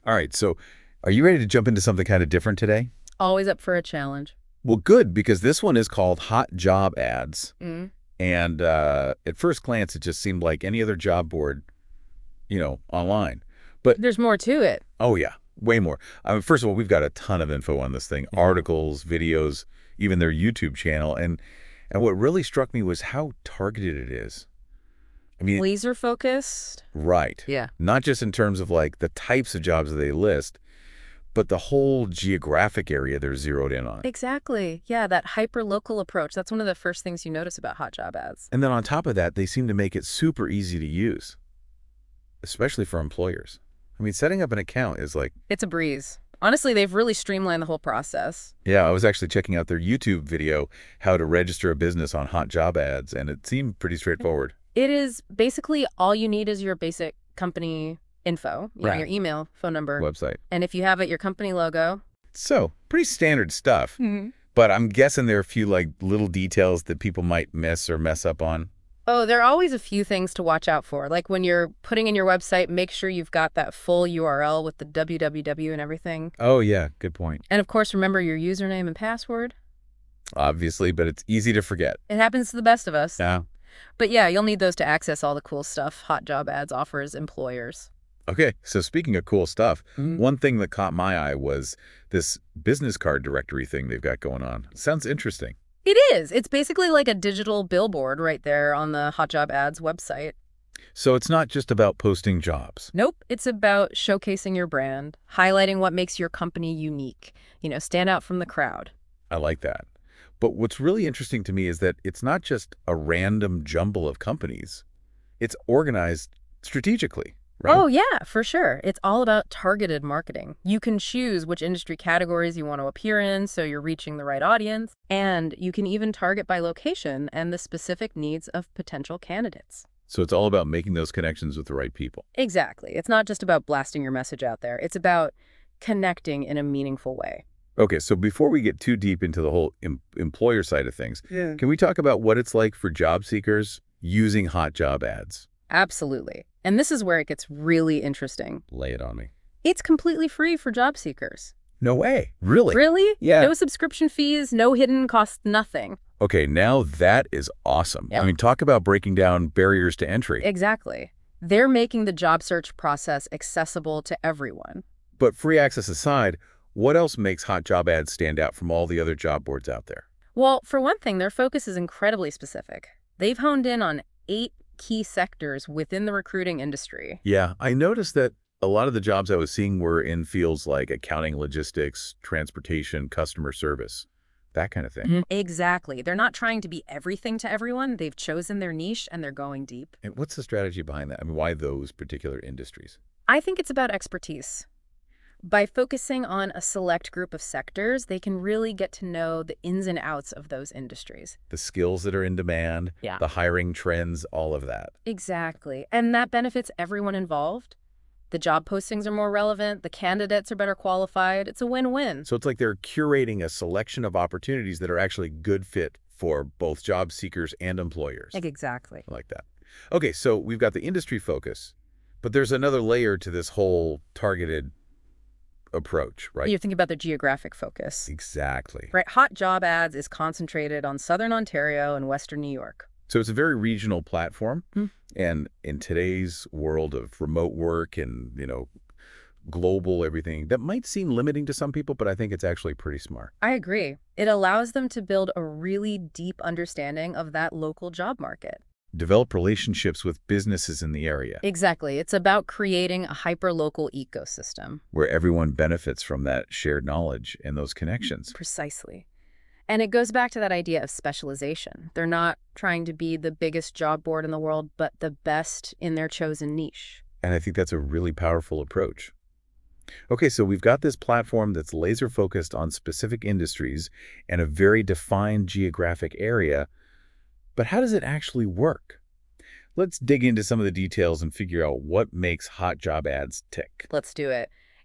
All right, so are you ready to jump into something kind of different today? Always up for a challenge. Well, good, because this one is called Hot Job Ads. Mm. And at first glance, it just seemed like any other job board, online. But, There's more to it. oh yeah, way more. I mean, first of all, we've got a ton of info on this thing, Yeah. articles, videos, even their YouTube channel. And what really struck me was how targeted it is. I mean, Laser focused. right. Yeah. Not just in terms of like the types of jobs that they list, but the whole geographic area they're zeroed in on. Exactly. Yeah, that hyper-local approach. That's one of the first things you notice about hot job ads. And then on top of that, they seem to make it super easy to use, especially for employers. I mean, setting up an account is like, It's a breeze. Honestly, they've really streamlined the whole process. yeah, I was actually checking out their YouTube video, how to register a business on hot job ads, and it seemed pretty straightforward. It is basically all you need is your basic company info, your Right. email, phone number, Website. and if you have it, your company logo. So, pretty standard stuff. Mhm. But I'm guessing there are a few like little details that people might miss or mess up on. Oh, there are always a few things to watch out for. Like when you're putting in your website, make sure you've got that full URL with the www and everything. Oh, yeah, good point. And of course, remember your username and password. Obviously, but it's easy to forget. It happens to the best of us. Yeah. But yeah, you'll need those to access all the cool stuff Hot Job Ads offers employers. Okay, so speaking of cool stuff, Mhm. one thing that caught my eye was this business card directory thing they've got going on. Sounds interesting. It is. It's basically like a digital billboard right there on the Hot Job Ads website. So it's not just about posting jobs. Nope. It's about showcasing your brand, highlighting what makes your company unique, stand out from the crowd. I like that. But what's really interesting to me is that it's not just a random jumble of companies. It's organized strategically, right? Oh, yeah, for sure. It's all about targeted marketing. You can choose which industry categories you want to appear in so you're reaching the right audience. And you can even target by location and the specific needs of potential candidates. So it's all about making those connections with the right people. Exactly. It's not just about blasting your message out there. It's about connecting in a meaningful way. Okay, so before we get too deep into the whole employer side of things, Yeah. can we talk about what it's like for job seekers using hot job ads? Absolutely. And this is where it gets really interesting. Lay it on me. It's completely free for job seekers. No way. Really? Really? Yeah. No subscription fees, no hidden costs, nothing. Okay, now that is awesome. Yep. I mean, talk about breaking down barriers to entry. Exactly. They're making the job search process accessible to everyone. But free access aside, what else makes hot job ads stand out from all the other job boards out there? Well, for one thing, their focus is incredibly specific. They've honed in on 8 key sectors within the recruiting industry. Yeah, I noticed that a lot of the jobs I was seeing were in fields like accounting, logistics, transportation, customer service, that kind of thing. Exactly. They're not trying to be everything to everyone. They've chosen their niche and they're going deep. And what's the strategy behind that? I mean, why those particular industries? I think it's about expertise. By focusing on a select group of sectors, they can really get to know the ins and outs of those industries. The skills that are in demand, Yeah. the hiring trends, all of that. Exactly. And that benefits everyone involved. The job postings are more relevant, the candidates are better qualified. It's a win-win. So it's like they're curating a selection of opportunities that are actually good fit for both job seekers and employers. Exactly. I like that. Okay, so we've got the industry focus, but there's another layer to this whole targeted approach, right? You're thinking about the geographic focus. Exactly. Right, Hot Job Ads is concentrated on Southern Ontario and Western New York. So it's a very regional platform. Hmm. And in today's world of remote work and, global everything, that might seem limiting to some people, but I think it's actually pretty smart. I agree. It allows them to build a really deep understanding of that local job market. Develop relationships with businesses in the area Exactly. It's about creating a hyper-local ecosystem. where everyone benefits from that shared knowledge and those connections. Precisely. And it goes back to that idea of specialization. They're not trying to be the biggest job board in the world, but the best in their chosen niche. And I think that's a really powerful approach. Okay, so we've got this platform that's laser focused on specific industries and a very defined geographic area, but how does it actually work? Let's dig into some of the details and figure out what makes hot job ads tick. Let's do it.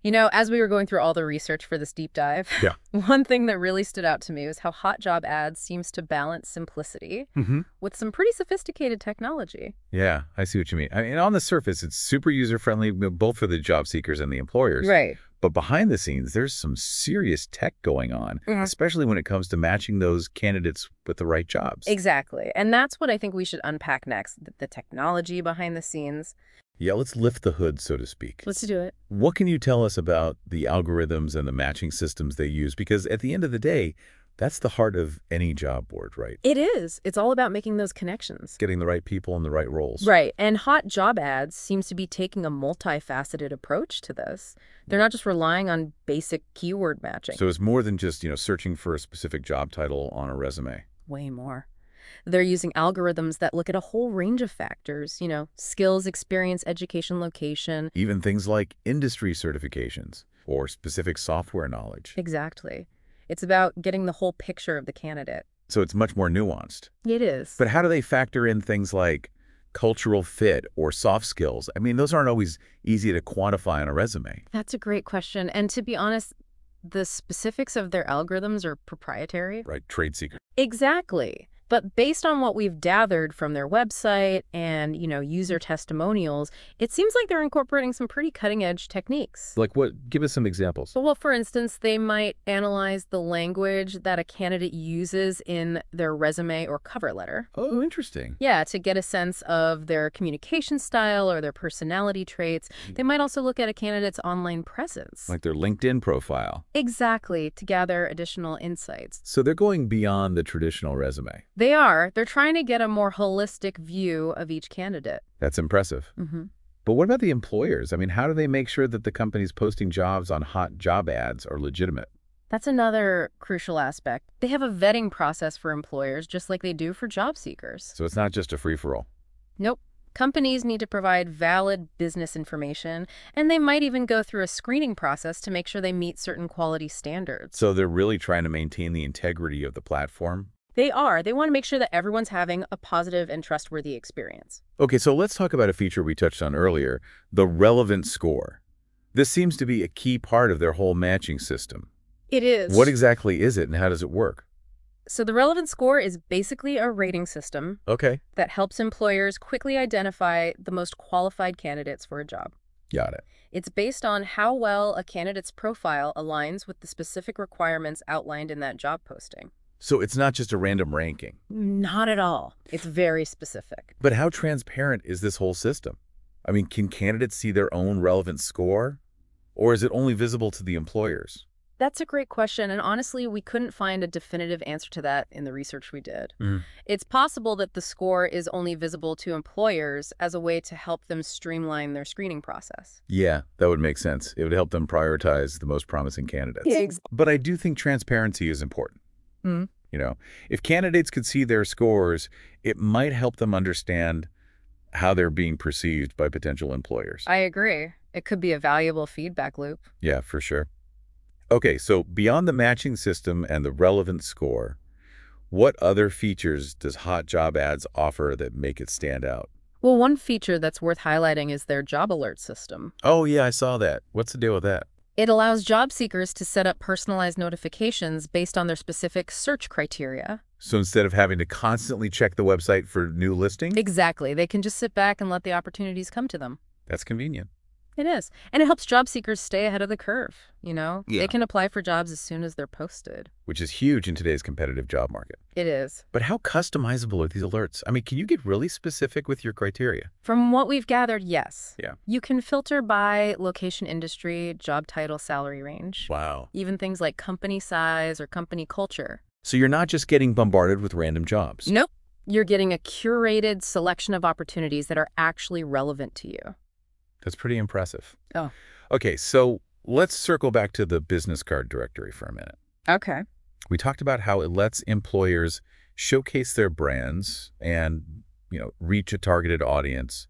As we were going through all the research for this deep dive, Yeah. one thing that really stood out to me was how Hot Job Ads seems to balance simplicity Hmm. with some pretty sophisticated technology. Yeah, I see what you mean. I mean, on the surface, it's super user-friendly, both for the job seekers and the employers. Right. But behind the scenes, there's some serious tech going on, especially when it comes to matching those candidates with the right jobs. Exactly. And that's what I think we should unpack next, the technology behind the scenes. Yeah, let's lift the hood, so to speak. Let's do it. What can you tell us about the algorithms and the matching systems they use? Because at the end of the day, that's the heart of any job board, right? It is. It's all about making those connections. Getting the right people in the right roles. Right. And Hot Job Ads seems to be taking a multifaceted approach to this. They're not just relying on basic keyword matching. So it's more than just, searching for a specific job title on a resume. Way more. They're using algorithms that look at a whole range of factors, skills, experience, education, location. Even things like industry certifications or specific software knowledge. Exactly. It's about getting the whole picture of the candidate. So it's much more nuanced. It is. But how do they factor in things like cultural fit or soft skills? I mean, those aren't always easy to quantify on a resume. That's a great question. And to be honest, the specifics of their algorithms are proprietary. Right, trade secret. Exactly. But based on what we've gathered from their website and, user testimonials, it seems like they're incorporating some pretty cutting-edge techniques. Like what? Give us some examples. Well, for instance, they might analyze the language that a candidate uses in their resume or cover letter. Oh, interesting. Yeah, to get a sense of their communication style or their personality traits. They might also look at a candidate's online presence. Like their LinkedIn profile. Exactly, to gather additional insights. So they're going beyond the traditional resume. They are. They're trying to get a more holistic view of each candidate. That's impressive. Mm-hmm. But what about the employers? I mean, how do they make sure that the companies posting jobs on Hot Job Ads are legitimate? That's another crucial aspect. They have a vetting process for employers just like they do for job seekers. So it's not just a free-for-all. Nope. Companies need to provide valid business information, and they might even go through a screening process to make sure they meet certain quality standards. So they're really trying to maintain the integrity of the platform? They are. They want to make sure that everyone's having a positive and trustworthy experience. Okay, so let's talk about a feature we touched on earlier, the relevant score. This seems to be a key part of their whole matching system. It is. What exactly is it and how does it work? So the relevant score is basically a rating system Okay, that helps employers quickly identify the most qualified candidates for a job. got it. It's based on how well a candidate's profile aligns with the specific requirements outlined in that job posting. So it's not just a random ranking. Not at all. It's very specific. But how transparent is this whole system? I mean, can candidates see their own relevant score? Or is it only visible to the employers? That's a great question, and honestly, we couldn't find a definitive answer to that in the research we did. It's possible that the score is only visible to employers as a way to help them streamline their screening process. Yeah, that would make sense. It would help them prioritize the most promising candidates. But I do think transparency is important. Mm. If candidates could see their scores, it might help them understand how they're being perceived by potential employers. I agree. It could be a valuable feedback loop. Yeah, for sure. Okay, so beyond the matching system and the relevant score, what other features does Hot Job Ads offer that make it stand out? Well, one feature that's worth highlighting is their job alert system. Oh, yeah, I saw that. What's the deal with that? It allows job seekers to set up personalized notifications based on their specific search criteria. So instead of having to constantly check the website for new listings? Exactly. They can just sit back and let the opportunities come to them. That's convenient. It is. And it helps job seekers stay ahead of the curve, Yeah. They can apply for jobs as soon as they're posted. Which is huge in today's competitive job market. It is. But how customizable are these alerts? I mean, can you get really specific with your criteria? From what we've gathered, yes. Yeah. You can filter by location, industry, job title, salary range. Wow. Even things like company size or company culture. So you're not just getting bombarded with random jobs. Nope. You're getting a curated selection of opportunities that are actually relevant to you. That's pretty impressive. Oh. Okay, so let's circle back to the business card directory for a minute. Okay. We talked about how it lets employers showcase their brands and, reach a targeted audience.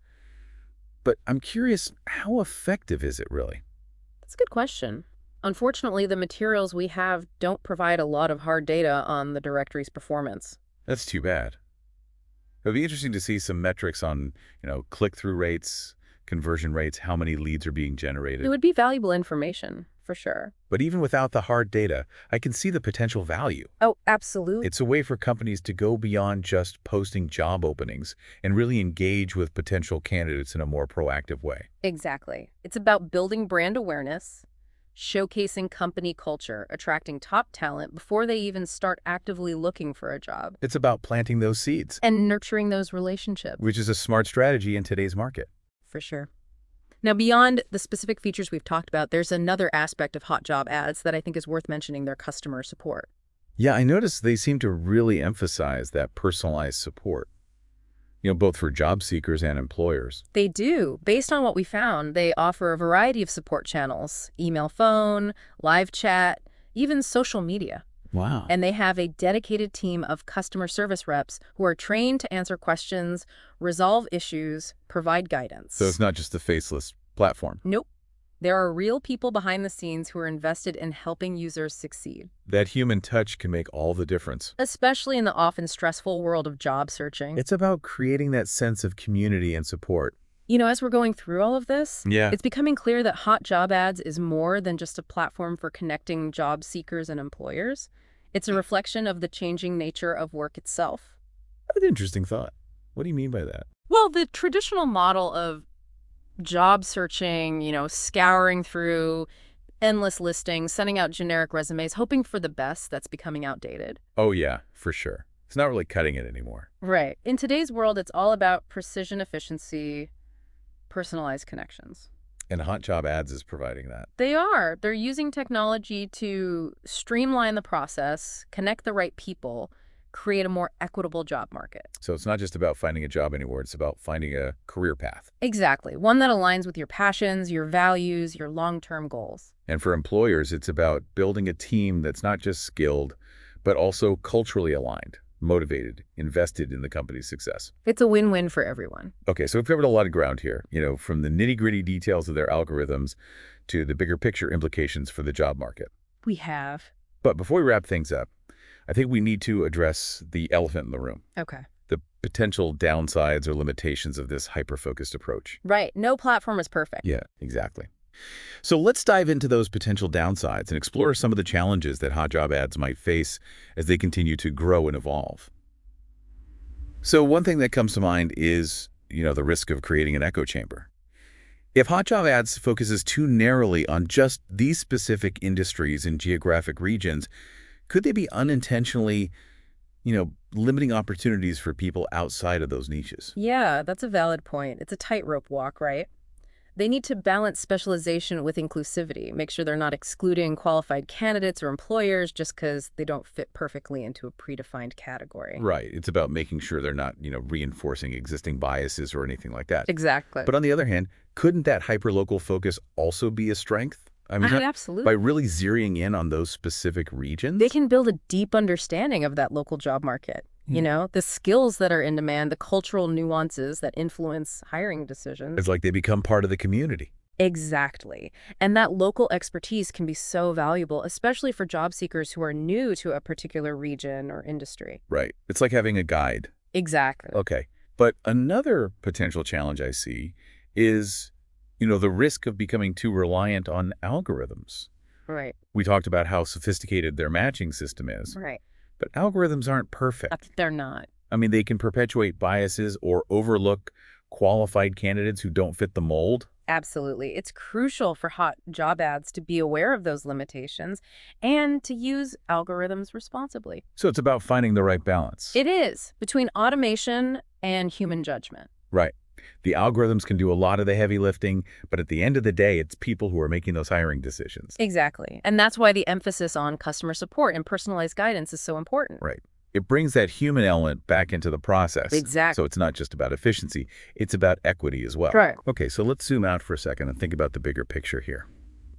But I'm curious, how effective is it really? That's a good question. Unfortunately, the materials we have don't provide a lot of hard data on the directory's performance. That's too bad. It would be interesting to see some metrics on, click-through rates, conversion rates, how many leads are being It generated. would be valuable information, for sure. But even without the hard data, I can see the potential value. Oh, absolutely. It's a way for companies to go beyond just posting job openings and really engage with potential candidates in a more proactive way. Exactly. It's about building brand awareness, showcasing company culture, attracting top talent before they even start actively looking for a job, It's about planting those seeds, and nurturing those relationships, which is a smart strategy in today's market. for sure. Now, beyond the specific features we've talked about, there's another aspect of hot job ads that I think is worth mentioning: their customer support. Yeah, I noticed they seem to really emphasize that personalized support, both for job seekers and employers. They do. Based on what we found, they offer a variety of support channels: email, phone, live chat, even social media. Wow. And they have a dedicated team of customer service reps who are trained to answer questions, resolve issues, provide guidance. So it's not just a faceless platform. Nope. There are real people behind the scenes who are invested in helping users succeed, That human touch can make all the difference. especially in the often stressful world of job searching. It's about creating that sense of community and support. As we're going through all of this, Yeah. it's becoming clear that Hot Job Ads is more than just a platform for connecting job seekers and employers. It's a reflection of the changing nature of work itself. An interesting thought. What do you mean by that? Well, the traditional model of job searching, scouring through endless listings, sending out generic resumes, hoping for the best, that's becoming outdated. Oh, yeah, for sure. It's not really cutting it anymore. Right. In today's world, it's all about precision, efficiency, personalized connections. And Hot Job Ads is providing that. They are. They're using technology to streamline the process, connect the right people, create a more equitable job market. So it's not just about finding a job anymore. It's about finding a career path. Exactly. One that aligns with your passions, your values, your long-term goals. And for employers, it's about building a team that's not just skilled, but also culturally aligned, motivated, invested in the company's success. It's a win-win for everyone. Okay, so we've covered a lot of ground here, from the nitty-gritty details of their algorithms to the bigger picture implications for the job market. We have. But before we wrap things up, I think we need to address the elephant in the room, Okay. the potential downsides or limitations of this hyper-focused approach. Right. No platform is perfect. Yeah, exactly. So let's dive into those potential downsides and explore some of the challenges that Hot Job Ads might face as they continue to grow and evolve. So one thing that comes to mind is, the risk of creating an echo chamber. If Hot Job Ads focuses too narrowly on just these specific industries and geographic regions, could they be unintentionally, limiting opportunities for people outside of those niches? Yeah, that's a valid point. It's a tightrope walk, right? They need to balance specialization with inclusivity, make sure they're not excluding qualified candidates or employers just because they don't fit perfectly into a predefined category. Right. It's about making sure they're not, reinforcing existing biases or anything like that. Exactly. But on the other hand, couldn't that hyperlocal focus also be a strength? I mean, by Absolutely. really zeroing in on those specific regions? They can build a deep understanding of that local job market. The skills that are in demand, the cultural nuances that influence hiring decisions. It's like they become part of the community. Exactly. And that local expertise can be so valuable, especially for job seekers who are new to a particular region or industry. Right. It's like having a guide. Exactly. Okay. But another potential challenge I see is, the risk of becoming too reliant on algorithms. Right. We talked about how sophisticated their matching system is, Right. but algorithms aren't perfect. They're not. I mean, they can perpetuate biases or overlook qualified candidates who don't fit the mold. Absolutely. It's crucial for Hot Job Ads to be aware of those limitations and to use algorithms responsibly. So it's about finding the right balance. It is, between automation and human judgment. Right. The algorithms can do a lot of the heavy lifting, but at the end of the day, it's people who are making those hiring decisions. Exactly. And that's why the emphasis on customer support and personalized guidance is so important. Right. It brings that human element back into the process. Exactly. So it's not just about efficiency, it's about equity as well. Right. Okay, so let's zoom out for a second and think about the bigger picture here.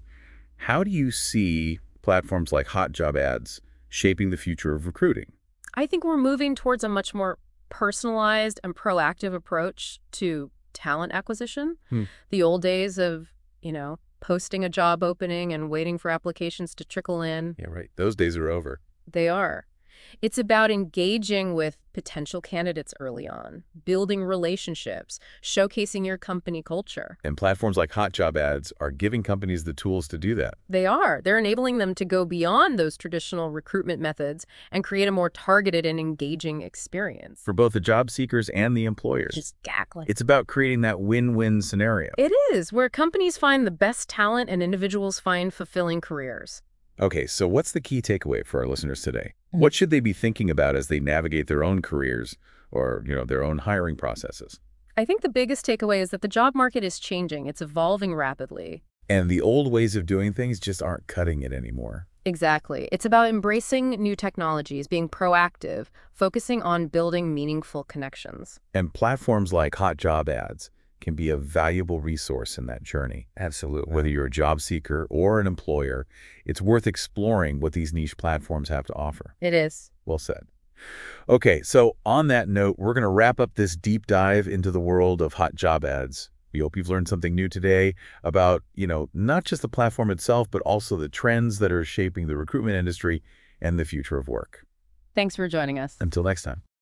How do you see platforms like Hot Job Ads shaping the future of recruiting? I think we're moving towards a much more personalized and proactive approach to talent acquisition. The old days of, posting a job opening and waiting for applications to trickle in. Yeah, right. Those days are over. They are. It's about engaging with potential candidates early on, building relationships, showcasing your company culture. And platforms like Hot Job Ads are giving companies the tools to do that. They are. They're enabling them to go beyond those traditional recruitment methods and create a more targeted and engaging experience. For both the job seekers and the employers. Just cackling. It's about creating that win-win scenario. It is, where companies find the best talent and individuals find fulfilling careers. Okay, so what's the key takeaway for our listeners today? What should they be thinking about as they navigate their own careers or, their own hiring processes? I think the biggest takeaway is that the job market is changing. It's evolving rapidly. And the old ways of doing things just aren't cutting it anymore. Exactly. It's about embracing new technologies, being proactive, focusing on building meaningful connections. And platforms like Hot Job Ads can be a valuable resource in that journey. Absolutely. Whether you're a job seeker or an employer, it's worth exploring what these niche platforms have to offer. It is. Well said. Okay, so on that note, we're going to wrap up this deep dive into the world of Hot Job Ads. We hope you've learned something new today about, not just the platform itself, but also the trends that are shaping the recruitment industry and the future of work. Thanks for joining us. Until next time.